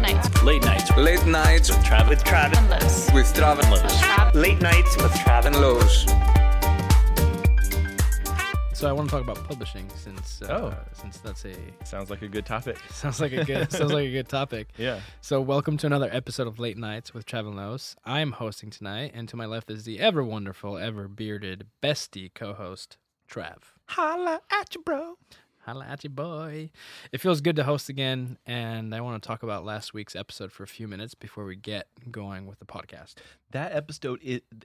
nights. Late nights. Late nights With Trav. With Trav. And Lowe's. with Trav and Lowe's. Late nights with Trav And Lowe's. So I want to talk about publishing since that's Sounds like a good topic. sounds like a good topic. Yeah. So welcome to another episode of Late Nights with Trav and Lowe's. I'm hosting tonight, and to my left is the ever wonderful, ever bearded, bestie co-host Trav. Holla at you, bro. Holla at you, boy. It feels good to host again, and I want to talk about last week's episode for a few minutes before we get going with the podcast. That episode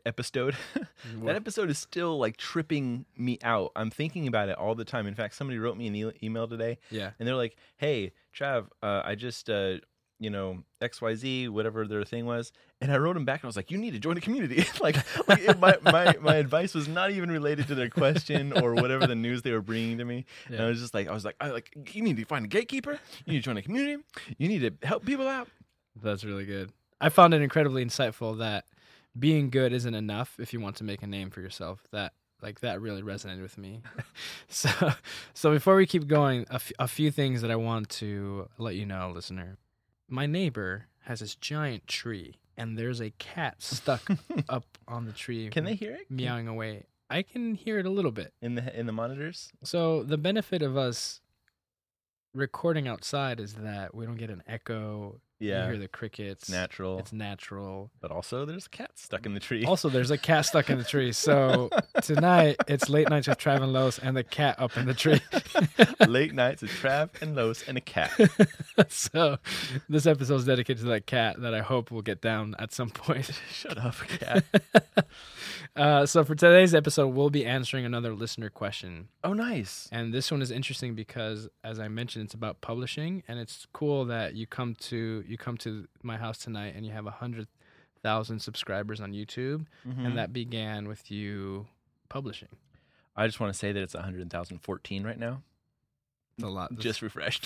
that episode is still like tripping me out. I'm thinking about it all the time. In fact, somebody wrote me an email today. Yeah. And they're like, "Hey, Trav, I just XYZ, whatever their thing was." And I wrote them back and I was like, "You need to join a community." my advice was not even related to their question or whatever the news they were bringing to me. Yeah. And I was like, you need to find a gatekeeper. You need to join a community. You need to help people out. That's really good. I found it incredibly insightful that being good isn't enough if you want to make a name for yourself. That really resonated with me. So before we keep going, a few things that I want to let you know, listener. My neighbor has this giant tree, and there's a cat stuck up on the tree. Can they hear it? Meowing away? I can hear it a little bit. In the monitors? So the benefit of us recording outside is that we don't get an echo. Yeah. You hear the crickets. It's natural. It's natural. But also, there's a cat stuck in the tree. Also, there's a cat stuck in the tree. So tonight, it's Late Nights with Trav and Lowe's and the cat up in the tree. Late nights with Trav and Lowe's and a cat. So this episode is dedicated to that cat that I hope will get down at some point. Shut up, cat. So for today's episode, we'll be answering another listener question. Oh, nice. And this one is interesting because, as I mentioned, it's about publishing, and it's cool that you come to my house tonight and you have 100,000 subscribers on YouTube, and that began with you publishing. I just want to say that it's 100,014 right now. It's a lot. Just refreshed.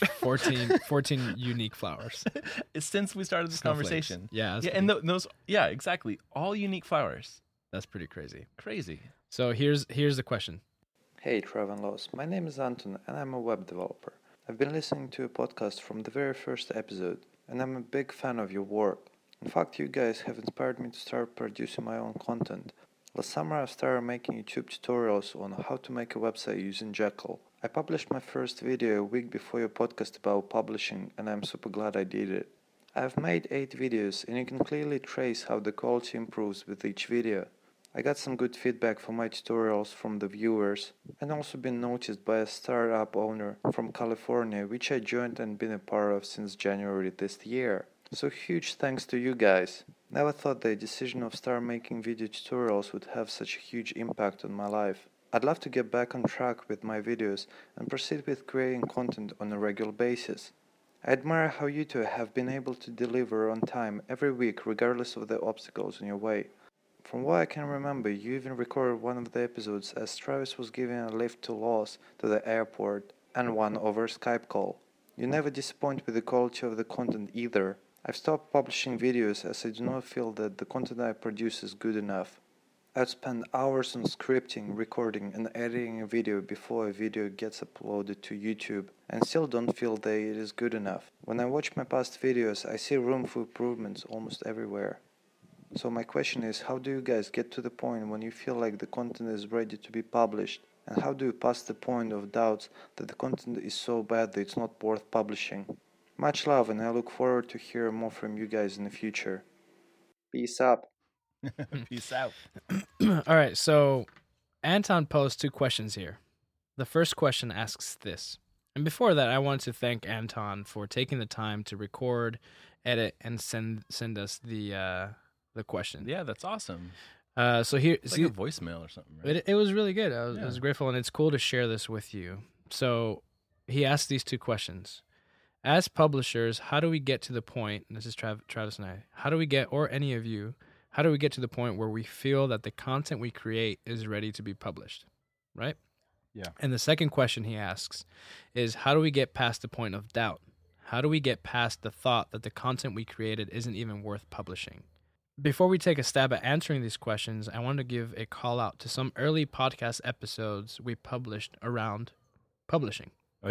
14 unique flowers. It's since we started this Snowflakes. conversation. Yeah. And those, yeah, exactly. All unique flowers. That's pretty crazy. Crazy. So here's the question. Hey Trav and Lowe's, my name is Anton and I'm a web developer. I've been listening to a podcast from the very first episode and I'm a big fan of your work. In fact, you guys have inspired me to start producing my own content. Last summer I started making YouTube tutorials on how to make a website using Jekyll. I published my first video a week before your podcast about publishing and I'm super glad I did it. I have made 8 videos and you can clearly trace how the quality improves with each video. I got some good feedback for my tutorials from the viewers and also been noticed by a startup owner from California which I joined and been a part of since January this year. So huge thanks to you guys. Never thought the decision of start making video tutorials would have such a huge impact on my life. I'd love to get back on track with my videos and proceed with creating content on a regular basis. I admire how you two have been able to deliver on time every week regardless of the obstacles in your way. From what I can remember, you even recorded one of the episodes as Travis was giving a lift to Lowe's to the airport and one over Skype call. You never disappoint with the quality of the content either. I've stopped publishing videos as I do not feel that the content I produce is good enough. I'd spend hours on scripting, recording and editing a video before a video gets uploaded to YouTube and still don't feel that it is good enough. When I watch my past videos, I see room for improvements almost everywhere. So my question is, how do you guys get to the point when you feel like the content is ready to be published? And how do you pass the point of doubts that the content is so bad that it's not worth publishing? Much love and I look forward to hear more from you guys in the future. Peace up. Peace out. All right, so Anton posed 2 questions here. The first question asks this. And before that, I want to thank Anton for taking the time to record, edit, and send us the question. Yeah, that's awesome. So here, It's like a voicemail or something, right? it was really good. I was grateful, and it's cool to share this with you. So he asked these 2 questions. As publishers, how do we get to the point, and this is Travis and I, how do we get, or any of you, how do we get to the point where we feel that the content we create is ready to be published, right? Yeah. And the second question he asks is, how do we get past the point of doubt? How do we get past the thought that the content we created isn't even worth publishing? Before we take a stab at answering these questions, I want to give a call out to some early podcast episodes we published around publishing. Oh, yeah.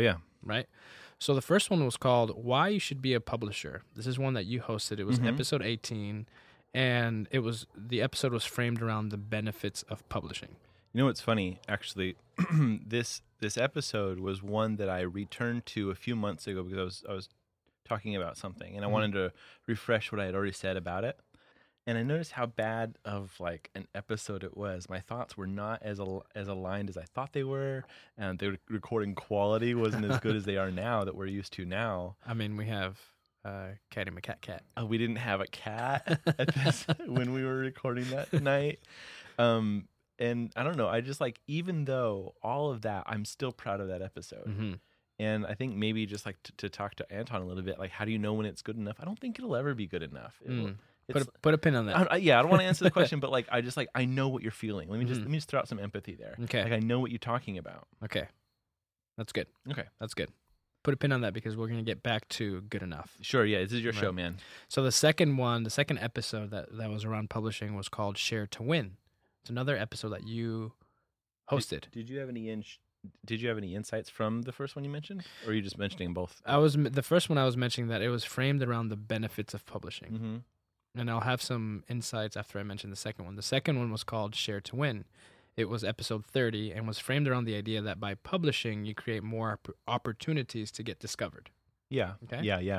right? So the first one was called Why You Should Be a Publisher. This is one that you hosted. It was episode 18, and the episode was framed around the benefits of publishing. You know what's funny? Actually, this episode was one that I returned to a few months ago because I was talking about something, and I wanted to refresh what I had already said about it. And I noticed how bad of like an episode it was. My thoughts were not as aligned as I thought they were, and the recording quality wasn't as good as they are now that we're used to now. I mean, we have Catty McCat. We didn't have a cat at this when we were recording that night. And I don't know. I just like, even though all of that, I'm still proud of that episode. Mm-hmm. And I think maybe just like to talk to Anton a little bit, like, how do you know when it's good enough? I don't think it'll ever be good enough. Put a pin on that. I don't want to answer the question, but like, I know what you're feeling. Let me just throw out some empathy there. Okay. Like, I know what you're talking about. Okay. That's good. Okay. That's good. Put a pin on that because we're going to get back to good enough. Sure. Yeah. This is your show, Right. man. So the second episode that was around publishing was called Share to Win. It's another episode that you hosted. Did you have any insights from the first one you mentioned, or are you just mentioning both? The first one I was mentioning that it was framed around the benefits of publishing. Mm-hmm. And I'll have some insights after I mention the second one. The second one was called Share to Win. It was episode 30 and was framed around the idea that by publishing, you create more opportunities to get discovered. Yeah. Okay. Yeah.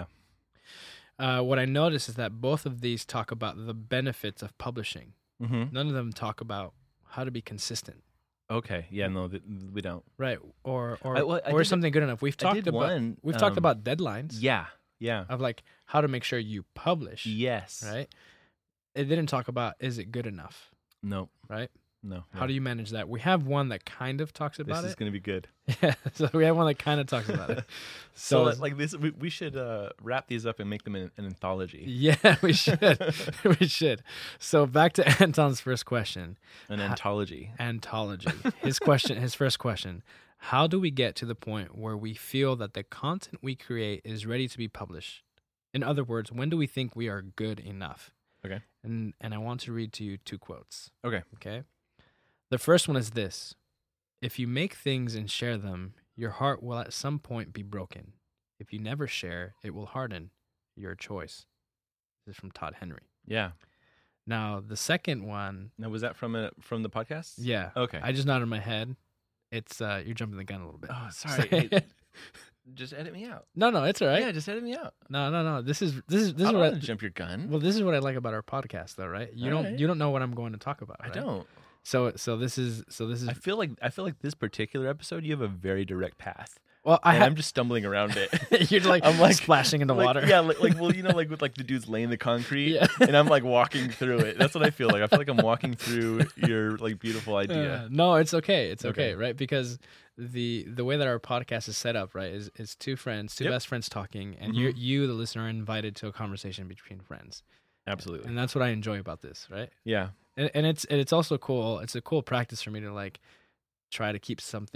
What I noticed is that both of these talk about the benefits of publishing. Mm-hmm. None of them talk about how to be consistent. Okay. Yeah. No, we don't. Right. Or I did something good enough. We've talked about deadlines. Yeah. Of like how to make sure you publish. Yes. Right. It didn't talk about is it good enough. No. Right. No. How do you manage that? We have one that kind of talks about This is it. going to be good. Yeah. So we have one that kind of talks about it. So like this, we should wrap these up and make them an anthology. Yeah, we should. We should. So back to Anton's first question. An anthology. Anthology. His first question. How do we get to the point where we feel that the content we create is ready to be published? In other words, when do we think we are good enough? Okay. And I want to read to you 2 quotes. Okay. Okay. The first one is this. If you make things and share them, your heart will at some point be broken. If you never share, it will harden. Your choice. This is from Todd Henry. Yeah. Now, the second one. Now, was that from the podcast? Yeah. Okay. I just nodded my head. It's you're jumping the gun a little bit. Oh, sorry. Hey, just edit me out. No, it's all right. Yeah, just edit me out. No. This is I don't what want to jump your gun. Well, this is what I like about our podcast, though, right? You don't know what I'm going to talk about. I right? don't. So this is. I feel like this particular episode, you have a very direct path. Well, I'm just stumbling around it. You're like, I'm like splashing in the water. Yeah, well, you know, like with like the dudes laying the concrete, Yeah. and I'm like walking through it. That's what I feel like. I feel like I'm walking through your like beautiful idea. No, it's okay. It's Okay. okay, right? Because the way that our podcast is set up, right, is 2 friends, 2 Yep. best friends talking, and Mhm. you, the listener, are invited to a conversation between friends. Absolutely. And that's what I enjoy about this, right? Yeah. And it's also cool. It's a cool practice for me to like try to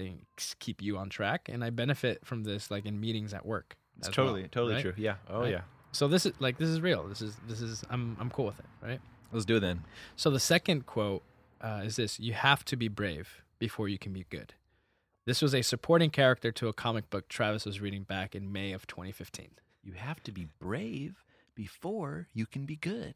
keep you on track, and I benefit from this like in meetings at work. It's as totally well, right? true. Yeah. Oh Right? yeah. So this is real. This is I'm cool with it, right? Let's do it then. So the second quote is this: "You have to be brave before you can be good." This was a supporting character to a comic book Travis was reading back in May of 2015. You have to be brave before you can be good.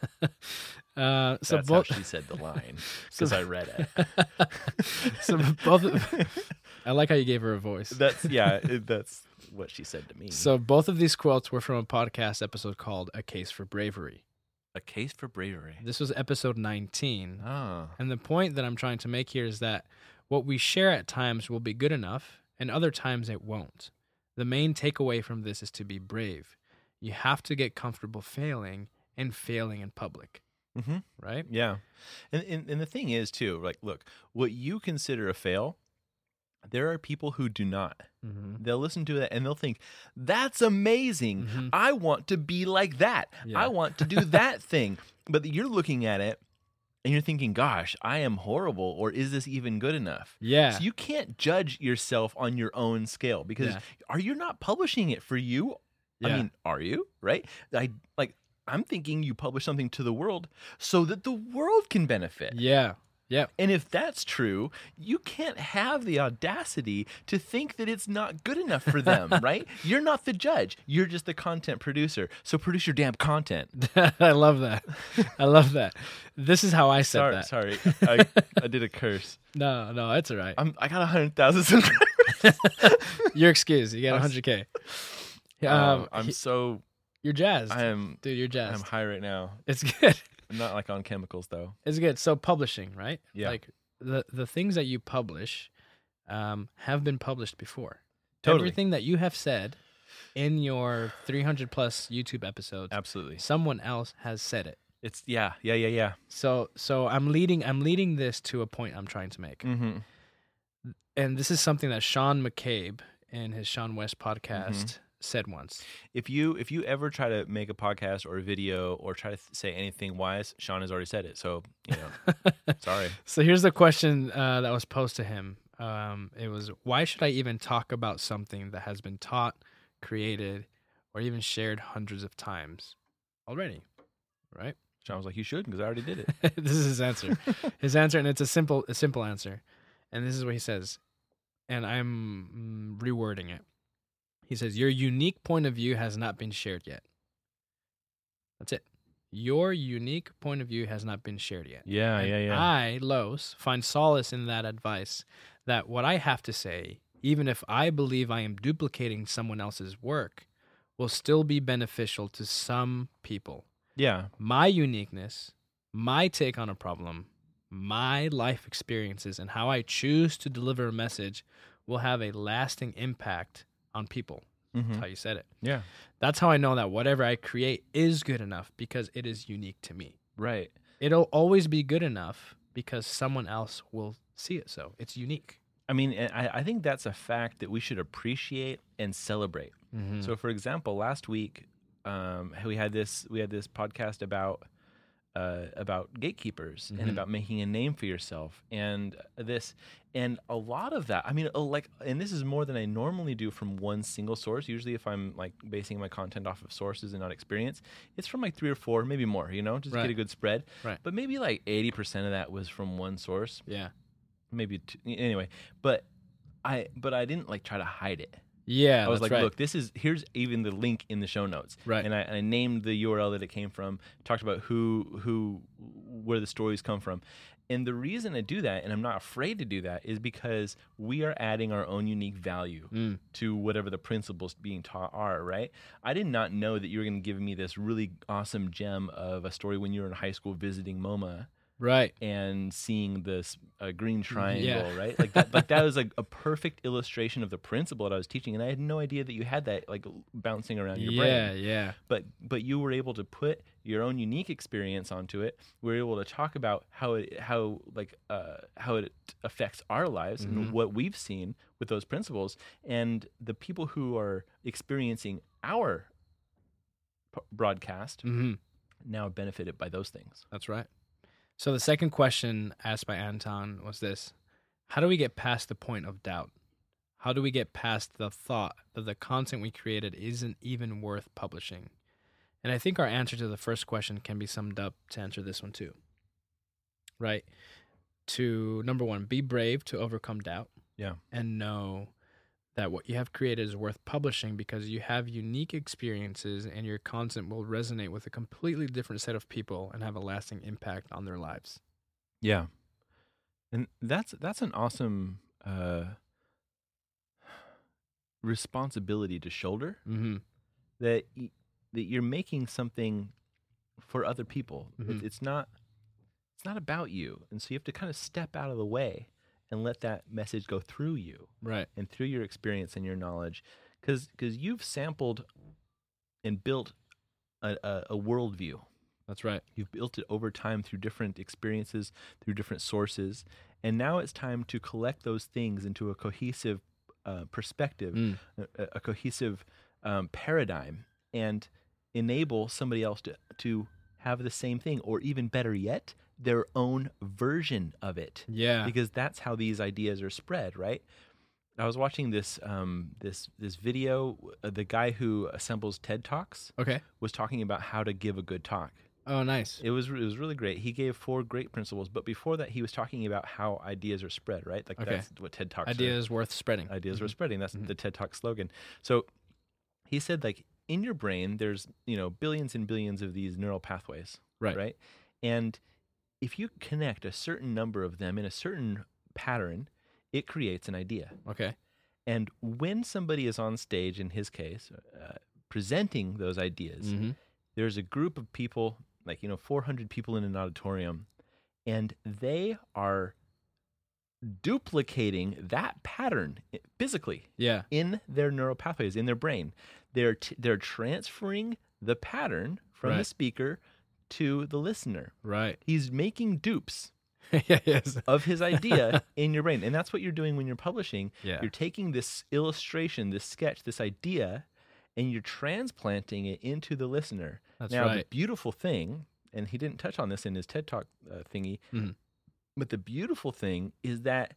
So That's both how she said the line because I read it. so both. I like how you gave her a voice. That's what she said to me. So both of these quotes were from a podcast episode called "A Case for Bravery." A case for bravery. This was episode 19. Oh. And the point that I'm trying to make here is that what we share at times will be good enough, and other times it won't. The main takeaway from this is to be brave. You have to get comfortable failing and failing in public, Mm-hmm. right? Yeah. And the thing is, too, like, look, what you consider a fail, there are people who do not. Mm-hmm. They'll listen to it and they'll think, that's amazing. Mhm. I want to be like that. Yeah. I want to do that thing. But you're looking at it and you're thinking, gosh, I am horrible, or is this even good enough? Yeah. So you can't judge yourself on your own scale because Yeah. are you not publishing it for you? I Yeah. mean, are you? Right? I'm thinking you publish something to the world so that the world can benefit. Yeah. Yep. And if that's true, you can't have the audacity to think that it's not good enough for them, right? You're not the judge. You're just the content producer. So produce your damn content. I love that. I love that. This is how I said that. Sorry. I did a curse. No, it's all right. I got 100,000 subscribers. You're excused. You got 100K. You're jazzed. Dude, you're jazzed. I'm high right now. It's good. I'm not like on chemicals though. It's good. So publishing, right? Yeah. Like the things that you publish have been published before. Totally. Everything that you have said in your 300 plus YouTube episodes, Absolutely. someone else has said it. It's yeah. So I'm leading this to a point I'm trying to make. Mm-hmm. And this is something that Sean McCabe in his Sean West podcast said once. If you ever try to make a podcast or a video or try to say anything wise, Sean has already said it. So, sorry. So here's the question that was posed to him. It was, why should I even talk about something that has been taught, created, or even shared hundreds of times already? Right? Sean was like, you should, because I already did it. This is his answer. His answer, and it's a simple answer. And this is what he says. And I'm rewording it. He says, your unique point of view has not been shared yet. That's it. Your unique point of view has not been shared yet. Yeah. I, Los, find solace in that advice that what I have to say, even if I believe I am duplicating someone else's work, will still be beneficial to some people. Yeah. My uniqueness, my take on a problem, my life experiences, and how I choose to deliver a message will have a lasting impact on people. Mm-hmm. That's how you said it. Yeah. That's how I know that whatever I create is good enough because it is unique to me. Right. It'll always be good enough because someone else will see it so. It's unique. I mean, I think that's a fact that we should appreciate and celebrate. Mm-hmm. So, for example, last week we had this podcast about gatekeepers and about making a name for yourself and a lot of that. I mean, and this is more than I normally do from one single source. Usually, if I'm like basing my content off of sources and not experience, it's from like 3 or 4, maybe more. Just Right. get a good spread. Right. But maybe like 80% of that was from one source. Yeah. Maybe two, anyway. But I didn't like try to hide it. Yeah. I was that's like, right. look, here's even the link in the show notes. Right. And I named the URL that it came from, talked about where the stories come from. And the reason I do that, and I'm not afraid to do that, is because we are adding our own unique value to whatever the principles being taught are, right? I did not know that you were going to give me this really awesome gem of a story when you were in high school visiting MoMA. Right. And seeing this green triangle, Yeah. right? Like that was like a perfect illustration of the principle that I was teaching, and I had no idea that you had that like bouncing around your brain. Yeah. But you were able to put your own unique experience onto it. We were able to talk about how it affects our lives and what we've seen with those principles, and the people who are experiencing our broadcast now are benefited by those things. That's right. So the second question asked by Anton was this: how do we get past the point of doubt? How do we get past the thought that the content we created isn't even worth publishing? And I think our answer to the first question can be summed up to answer this one too. Right? To, number one, be brave to overcome doubt. Yeah. And know that what you have created is worth publishing because you have unique experiences and your content will resonate with a completely different set of people and have a lasting impact on their lives. Yeah. And that's an awesome responsibility to shoulder, that you're making something for other people. It's not about you. And so you have to kind of step out of the way and let that message go through you. Right. And through your experience and your knowledge. Because you've sampled and built a worldview. That's right. You've built it over time through different experiences, through different sources. And now it's time to collect those things into a cohesive perspective, a cohesive paradigm, and enable somebody else to have the same thing, or even better yet, their own version of it. Yeah. Because that's how these ideas are spread, right? I was watching this video. The guy who assembles TED Talks Okay. was talking about how to give a good talk. Oh, nice. It was really great. He gave 4 great principles, but before that, he was talking about how ideas are spread. Right, like Okay. that's what TED Talks are. Ideas worth spreading. Ideas Mhm. are spreading. That's Mhm. the TED Talk slogan. So he said, like, in your brain, there's billions and billions of these neural pathways. Right. Right, and if you connect a certain number of them in a certain pattern, it creates an idea. Okay. And when somebody is on stage, in his case, presenting those ideas, Mhm. there's a group of people, like 400 people in an auditorium, and they are duplicating that pattern physically Yeah. in their neural pathways in their brain. They're transferring the pattern from the Right. speaker to the listener. Right. He's making dupes Yeah. Yes. of his idea in your brain, and that's what you're doing when you're publishing. Yeah. You're taking this illustration, this sketch, this idea, and you're transplanting it into the listener. That's Now, the right. beautiful thing, and he didn't touch on this in his TED Talk thingy, Mhm. but the beautiful thing is that,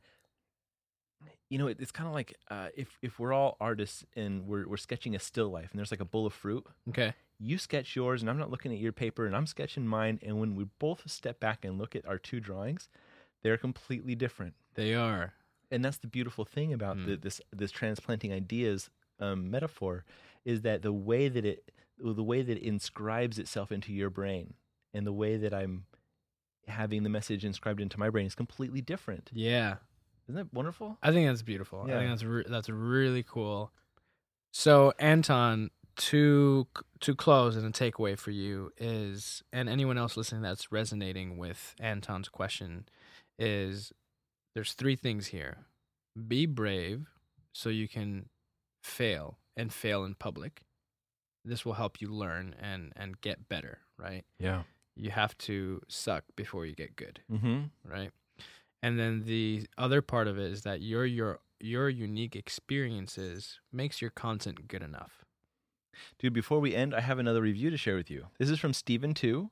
it's kind of like if we're all artists and we're sketching a still life, and there's like a bowl of fruit. Okay. You sketch yours, and I'm not looking at your paper, and I'm sketching mine. And when we both step back and look at our 2 drawings, they're completely different. They are. And that's the beautiful thing about this transplanting ideas metaphor, is that the way that it inscribes itself into your brain, and the way that I'm having the message inscribed into my brain is completely different. Yeah. Isn't that wonderful? I think that's beautiful. Yeah. I think that's really cool. So, Anton, to close, and a takeaway for you is, and anyone else listening that's resonating with Anton's question, is there's 3 things here. Be brave so you can fail, and fail in public. This will help you learn and get better, right? Yeah. You have to suck before you get good, Mm-hmm. right? And then the other part of it is that your unique experiences makes your content good enough. Dude, before we end, I have another review to share with you. This is from Steven 2.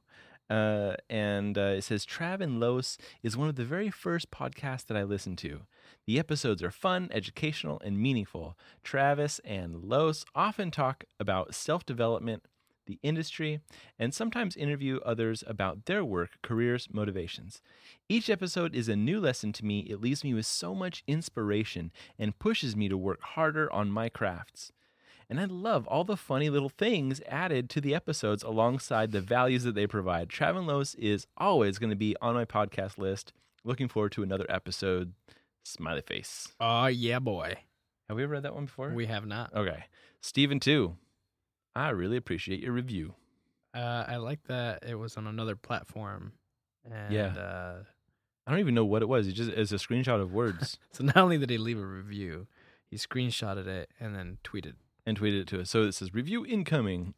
And it says, Trav and Los is one of the very first podcasts that I listened to. The episodes are fun, educational, and meaningful. Travis and Los often talk about self-development, the industry, and sometimes interview others about their work, careers, motivations. Each episode is a new lesson to me. It leaves me with so much inspiration and pushes me to work harder on my crafts. And I love all the funny little things added to the episodes alongside the values that they provide. Trav and Los is always going to be on my podcast list. Looking forward to another episode. Smiley face. Oh, yeah, boy. Have we ever read that one before? We have not. Okay. Steven 2. I really appreciate your review. I like that it was on another platform. And, Yeah. I don't even know what it was. It's a screenshot of words. So not only did he leave a review, he screenshotted it and then tweeted. And tweeted it to us. So it says, review incoming.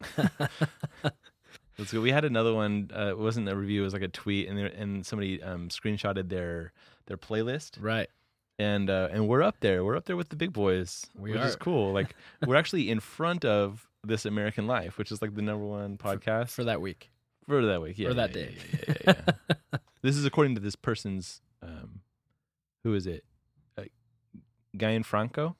Let's go. We had another one. It wasn't a review. It was like a tweet. And somebody screenshotted their playlist. Right. And we're up there. We're up there with the big boys, We which is are. cool. Like, we're actually in front of This American Life, which is like the #1 podcast For that week. for that week. Yeah, or that yeah, day. Yeah. This is according to this person's, who is it? Gianfranco?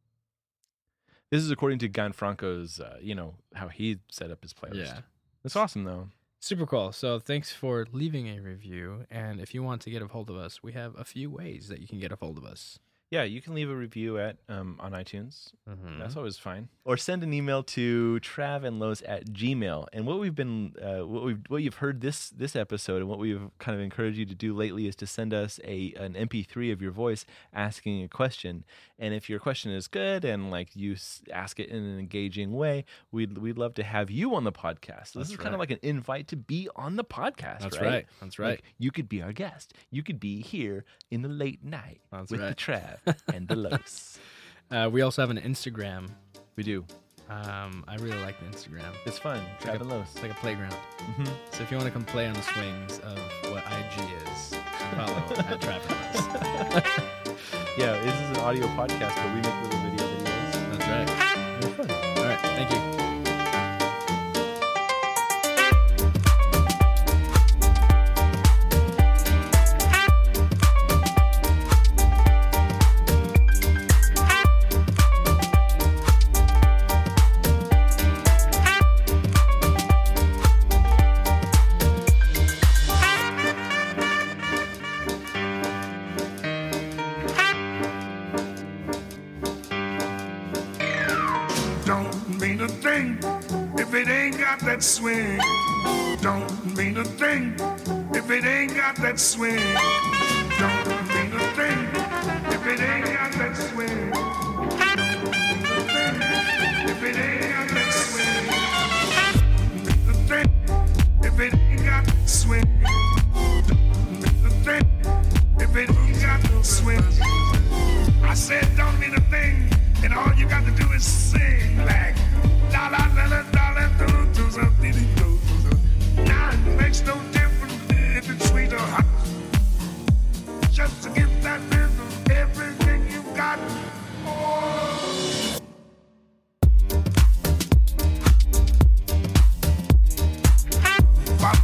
This is according to Gianfranco's, how he set up his playlist. Yeah. It's awesome, though. Super cool. So thanks for leaving a review. And if you want to get a hold of us, we have a few ways that you can get a hold of us. Yeah, you can leave a review at on iTunes. Mm-hmm. That's always fine. Or send an email to travandlos@gmail. And what we've been, what you've heard this episode, and what we've kind of encouraged you to do lately is to send us an MP3 of your voice asking a question. And if your question is good and like you ask it in an engaging way, we'd love to have you on the podcast. So this That's is kind right. of like an invite to be on the podcast. That's right. right. That's right. Like, you could be our guest. You could be here in the late night That's with right. the Trav and the Los. We also have an Instagram. We do. I really like the Instagram. It's fun. like Trav and Los. It's like a playground. Mm-hmm. So if you want to come play on the swings of what IG is, follow at Travis. Yeah, this is an audio podcast, but we make little video videos. That's right. They're fun. All right. Thank you. it ain't got that swing, don't mean a thing. If it ain't got that swing, don't mean a thing. If it ain't got that swing, don't mean a thing. If it ain't got that swing, don't mean a thing. If it ain't got that swing, don't mean a thing. If it ain't got no swing, I said don't mean a thing. And all you got to do is sing like la la la la la la do do do do do. Now it makes no difference if it's sweet or hot. Just to give that rhythm everything you got. Oh. Bop,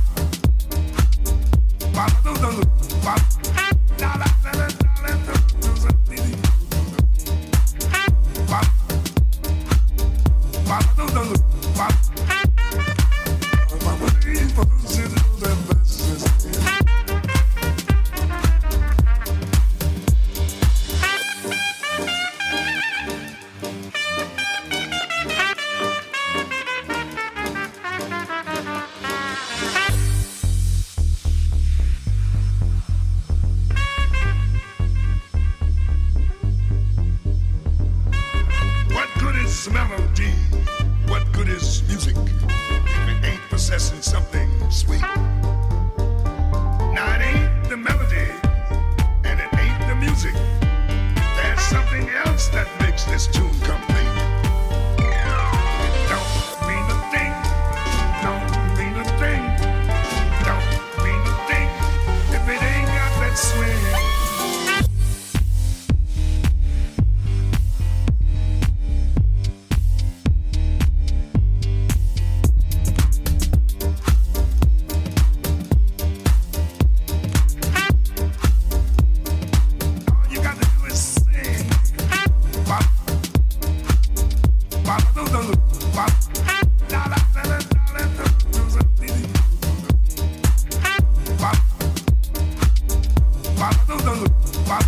bop, do do do, bop. La la la la la do do do do. Bop, bop, do do do, bop. What good is melody? What good is music if it ain't possessing something sweet? Now it ain't the melody and it ain't the music. There's something else that makes this tune complete. It don't mean a thing. Don't mean a thing. Don't mean a thing if it ain't got that swing. All you got to do is sing. Bop, bop, do do do, bop. La la la la la do do do do. Bop, bop, do do do, bop.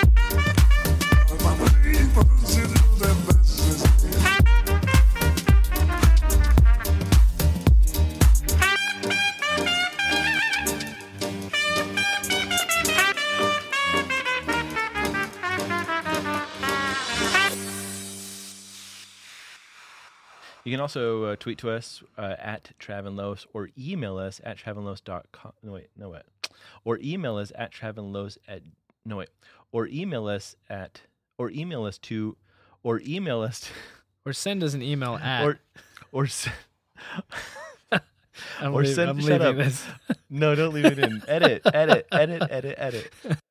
You can also tweet to us at Travinlos or email us at travinlos.com. No, wait, no, what? Or email us at travinlos at, no, wait. Or email us at, or email us to, or email us to, Or send us an email at. or I'm or leaving, send, I'm shut leaving up. this. No, don't leave it in. Edit.